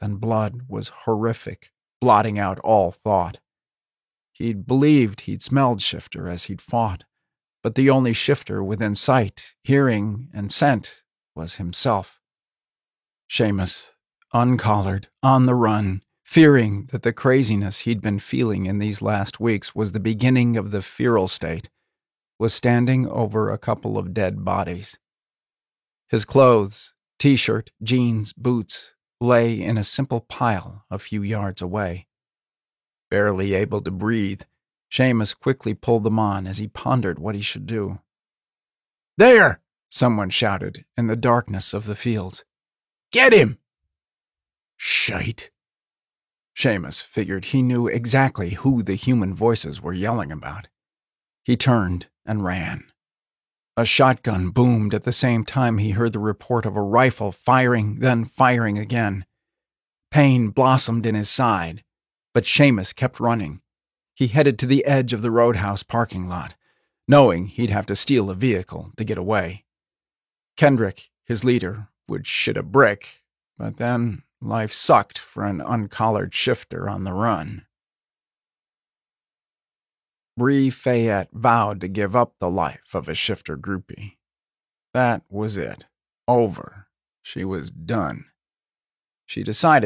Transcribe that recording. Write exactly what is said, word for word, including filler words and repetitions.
than blood was horrific, blotting out all thought. He'd believed he'd smelled Shifter as he'd fought, but the only Shifter within sight, hearing, and scent was himself. Seamus, uncollared, on the run, fearing that the craziness he'd been feeling in these last weeks was the beginning of the feral state, was standing over a couple of dead bodies. His clothes, t-shirt, jeans, boots, lay in a simple pile a few yards away. Barely able to breathe, Seamus quickly pulled them on as he pondered what he should do. "There!" someone shouted in the darkness of the fields. "Get him!" Shite. Seamus figured he knew exactly who the human voices were yelling about. He turned and ran. A shotgun boomed at the same time he heard the report of a rifle firing, then firing again. Pain blossomed in his side, but Seamus kept running. He headed to the edge of the roadhouse parking lot, knowing he'd have to steal a vehicle to get away. Kendrick, his leader, would shit a brick, but then life sucked for an uncollared Shifter on the run. Bree Fayette vowed to give up the life of a Shifter groupie. That was it. Over. She was done. She decided